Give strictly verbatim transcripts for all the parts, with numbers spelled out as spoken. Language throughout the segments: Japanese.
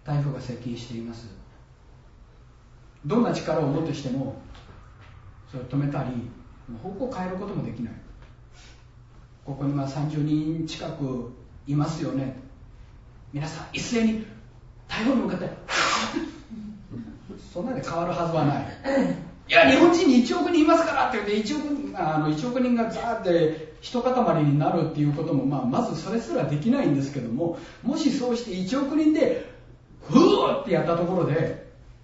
台風が接近しています。どんな力をもってしてもそれを止めたり方向を変えることもできない。ここにまあさんじゅうにん近くいますよね。皆さん一斉に台風に向かってそんなで変わるはずはない。いや日本人にいちおくにんいますからって言っていちおく、あのいちおく人がザーって一塊になるっていうことも、まあ、まずそれすらできないんですけども、もしそうしていちおく人でふーってやったところで、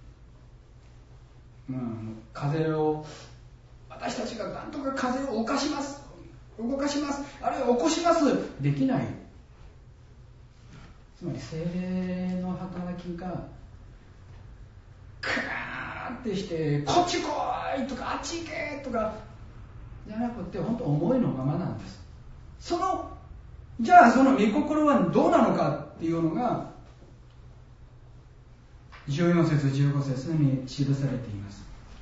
うん、風を私たちがなんとか風を動かします動かしますあるいは起こしますできない。つまり聖霊の働きがクーンってしてこっち来いとかあっち行けとかじゃなくて本当思いのままなんです。そのじゃあその御心はどうなのかっていうのがじゅうよん節じゅうご節に記されています。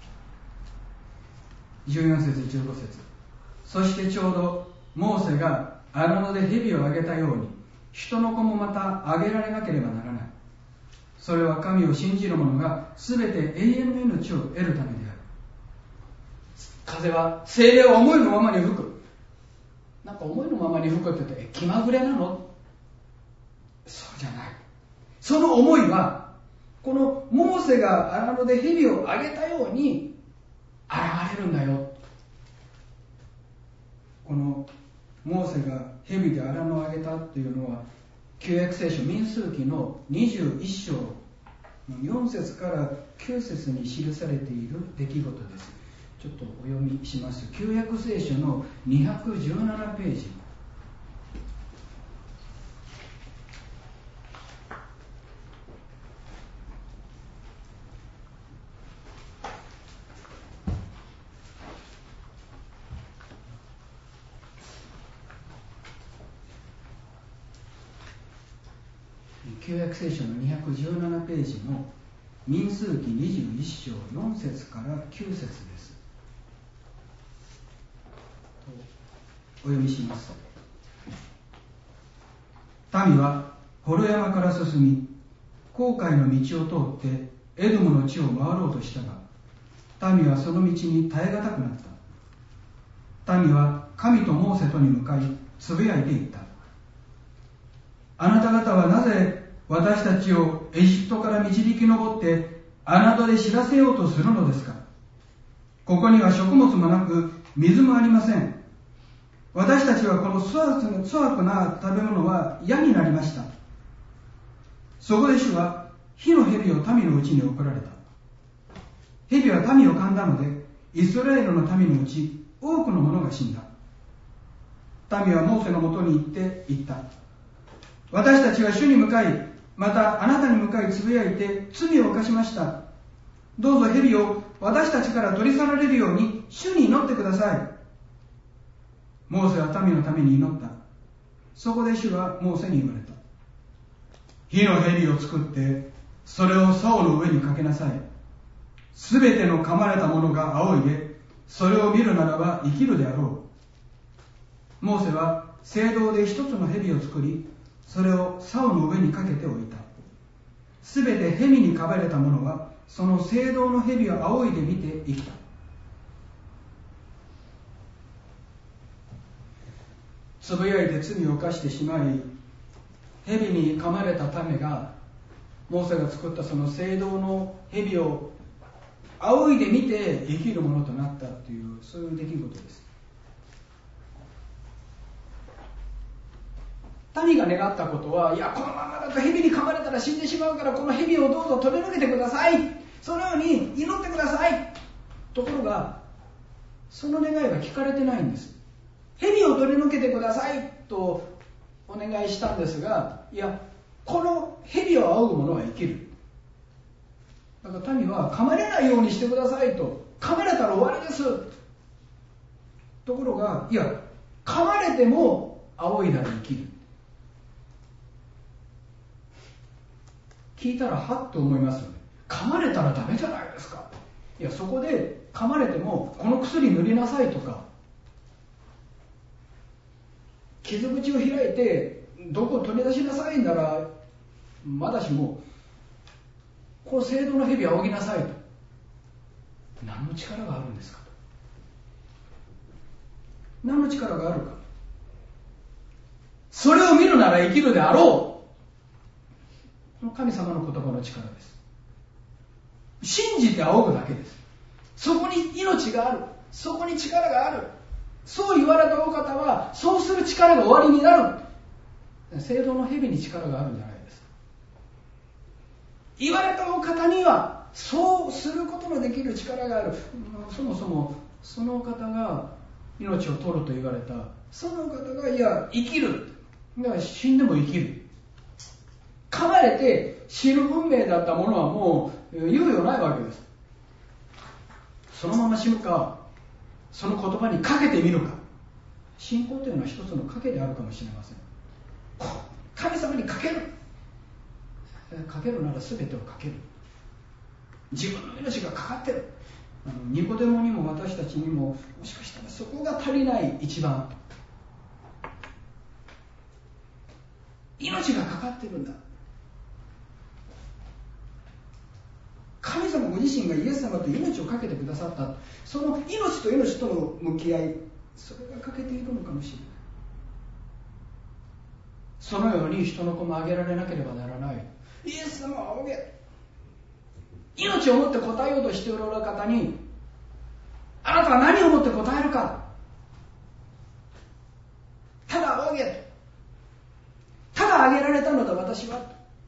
じゅうよん節じゅうご節、そしてちょうどモーセが荒野で蛇をあげたように人の子もまたあげられなければならない。それは神を信じる者がすべて永遠の命を得るためである。風は聖霊を思いのままに吹く。なんか思いのままに吹くって言って気まぐれなの？そうじゃない。その思いはこのモーセが荒野で蛇をあげたように現れるんだよ。このモーセが蛇で荒野をあげたというのは旧約聖書民数記のにじゅういっ章よん節からきゅう節に記されている出来事です。ちょっとお読みします。旧約聖書のにひゃくじゅうななページ、旧約聖書のにひゃくじゅうななページの民数記にじゅういっ章よん節からきゅう節です。お読みします。民はホロ山から進み紅海の道を通ってエドムの地を回ろうとしたが、民はその道に耐え難くなった。民は神とモーセとに向かいつぶやいていった。あなた方はなぜ私たちをエジプトから導き上って侮で知らせようとするのですか。ここには食物もなく水もありません。私たちはこの粗悪な食べ物は嫌になりました。そこで主は火の蛇を民のうちに送られた。蛇は民を噛んだのでイスラエルの民のうち多くの者が死んだ。民はモーセのもとに行って言った。私たちは主に向かい、またあなたに向かいつぶやいて罪を犯しました。どうぞ蛇を私たちから取り去られるように主に祈ってください。モーセは民のために祈った。そこで主はモーセに言われた。火の蛇を作ってそれを竿の上にかけなさい。すべての噛まれたものが仰いでそれを見るならば生きるであろう。モーセは聖堂で一つの蛇を作り、それを竿の上にかけておいた。すべて蛇に噛まれたものはその聖堂の蛇を仰いで見て生きた。つぶやいて罪を犯してしまい、蛇に噛まれた民がモーセが作ったその聖堂の蛇を仰いで見て生きるものとなったという、そういう出来事です。民が願ったことは、いやこのままだと蛇に噛まれたら死んでしまうから、この蛇をどうぞ取り除けてください、そのように祈ってください。ところがその願いは聞かれてないんです。蛇を取り除けてくださいとお願いしたんですが、いやこの蛇を仰ぐ者は生きる。だから民は噛まれないようにしてくださいと、噛まれたら終わりです。ところが、いや噛まれても仰いだら生きる。聞いたらはっと思いますよね。噛まれたらダメじゃないですか。いやそこで噛まれてもこの薬塗りなさいとか、傷口を開いてどこを取り出しなさいならまだしも、 この聖堂の蛇を仰ぎなさいと。何の力があるんですかと。何の力があるか。それを見るなら生きるであろう。この神様の言葉の力です。信じて仰ぐだけです。そこに命がある。そこに力がある。そう言われたお方は、そうする力が終わりになる。聖堂の蛇に力があるんじゃないですか。言われたお方には、そうすることのできる力がある。そもそも、そのお方が命を取ると言われた。そのお方が、いや、生きる。だから死んでも生きる。噛まれて死ぬ運命だったものはもう猶予ないわけです。そのまま死ぬか、その言葉にかけてみるか。信仰というのは一つの賭けであるかもしれません。神様にかける。かけるなら全てをかける。自分の命がかかってる。あのニコデモにも私たちにも、もしかしたらそこが足りない一番。命がかかってるんだ。神様ご自身がイエス様と命をかけてくださった。その命と命との向き合い、それが欠けているのかもしれない。そのように人の子もあげられなければならない。イエス様は仰げ。命をもって答えようとしておられる方に、あなたは何をもって答えるか。ただ仰げ。ただあげられたのだ私は。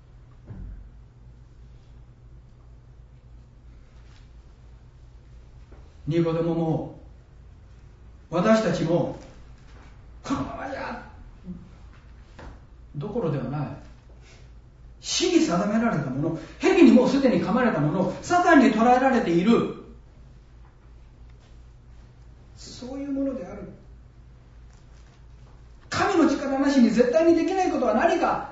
ニコデモも私たちもこのままじゃどころではない。死に定められたもの、蛇にもうすでに噛まれたもの、サタンに捕らえられている、そういうものである。神の力なしに絶対にできないことは何か。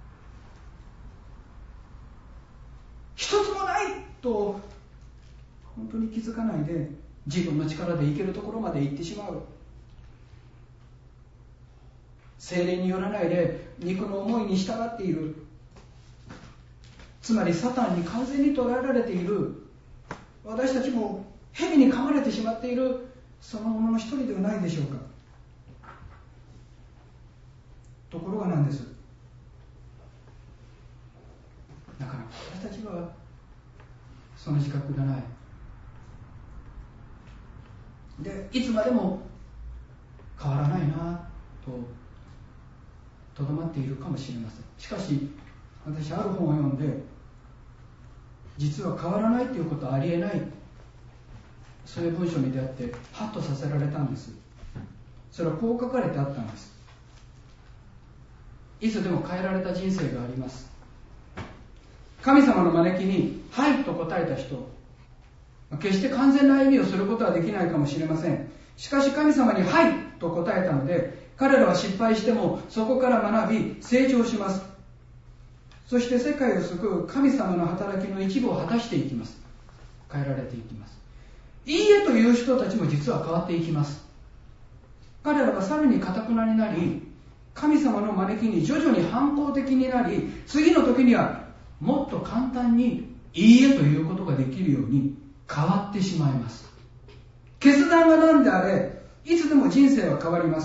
一つもないと本当に気づかないで、自分の力でいけるところまで行ってしまう。聖霊によらないで肉の思いに従っている。つまりサタンに完全に捉えられている。私たちも蛇に噛まれてしまっている、そのものの一人ではないでしょうか。ところがなんです。だから私たちはその自覚がない。で、いつまでも変わらないなととどまっているかもしれません。しかし私ある本を読んで、実は変わらないということはありえない、そういう文章に出会ってハッとさせられたんです。それはこう書かれてあったんです。いつでも変えられた人生があります。神様の招きにはいと答えた人、決して完全な歩みをすることはできないかもしれません。しかし神様にはいと答えたので、彼らは失敗してもそこから学び成長します。そして世界を救う神様の働きの一部を果たしていきます。変えられていきます。いいえという人たちも実は変わっていきます。彼らはさらに堅くなになり、神様の招きに徐々に反抗的になり、次の時にはもっと簡単にいいえということができるように変わってしまいます。決断が何であれ、いつでも人生は変わります。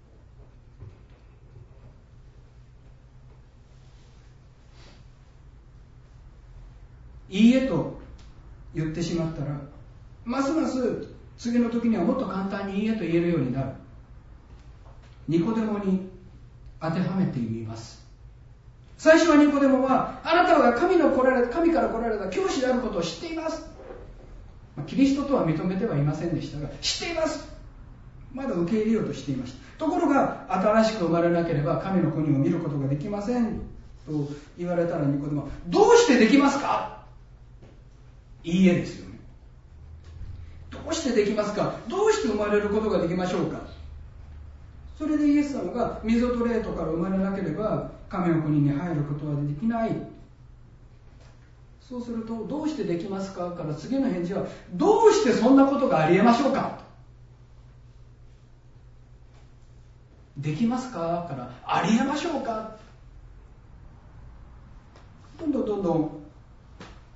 いいえと言ってしまったら、ますます次の時にはもっと簡単にいいえと言えるようになる。ニコデモに当てはめてみます。最初はニコデモは、あなたは神の来られ神から来られた教師であることを知っています。キリストとは認めてはいませんでしたが、知っています。まだ受け入れようとしていました。ところが、新しく生まれなければ神の国を見ることができませんと言われたら、ニコデモは、どうしてできますか？いいえですよね。どうしてできますか？どうして生まれることができましょうか？それでイエス様が、水と霊とから生まれなければ神の国に入ることはできない。そうすると、どうしてできますかから次の返事は、どうしてそんなことがありえましょうか？できますかからありえましょうか？どんどんどんどん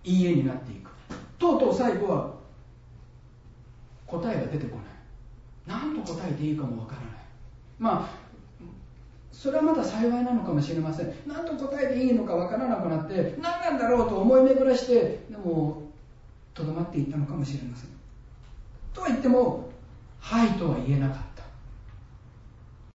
いいえになっていく。とうとう最後は答えが出てこない。何と答えていいかもわからない。まあそれはまだ幸いなのかもしれません。何と答えていいのかわからなくなって何なんだろうと思い巡らして、でもとどまっていったのかもしれません。とは言ってもはいとは言えなかった。